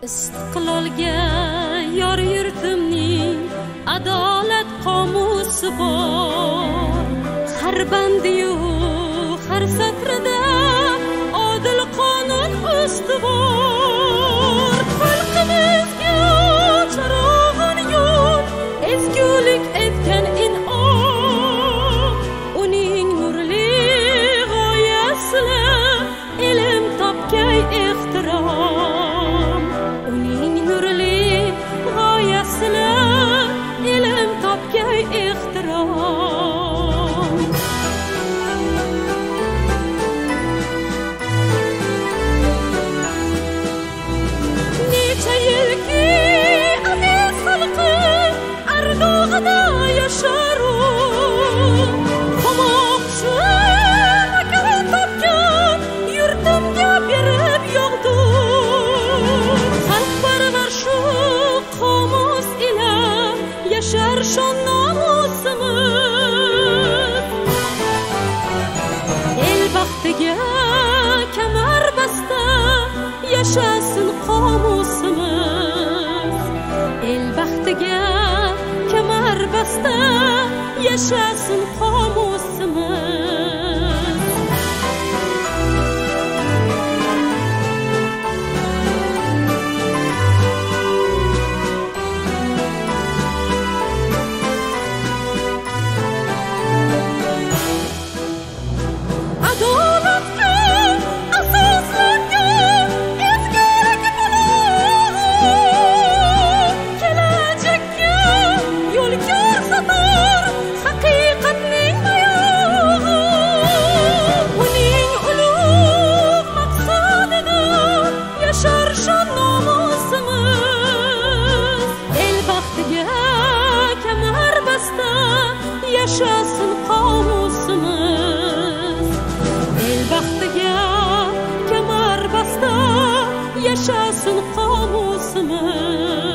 Istiqlolga yor yurtimning adolat qomusi bor. Har bandiyu har satrida odil qonun ustuvor. Xalqimizga charog'on yo'l, ezgulik etgan in'om. Uning nurli g'oyasini ilm topgay ehtirom. Uning nurli g'oyasini ilm topgay ehtirom. Necha yilki aziz xalqi ardog'ida yashar u. Qamoqchi makon topgan yurtimga berib yog'du. Xalqparvar shu qomus ila yashar shon nomusimiz. El baxtiga kamar basta yashasin qomusimiz. El baxtiga kamar basta yashasin qomusimiz. Adolatga asoslangan ezgulik bulug'i, kelajakka yo'l ko'rsatar haqiqatning oyog'i. Uning ulug' maqsadida yashar shon nomusimiz. El baxtiga kamar basta yashasin qomusimiz. El baxtiga kamar basta yashasin qomusimiz.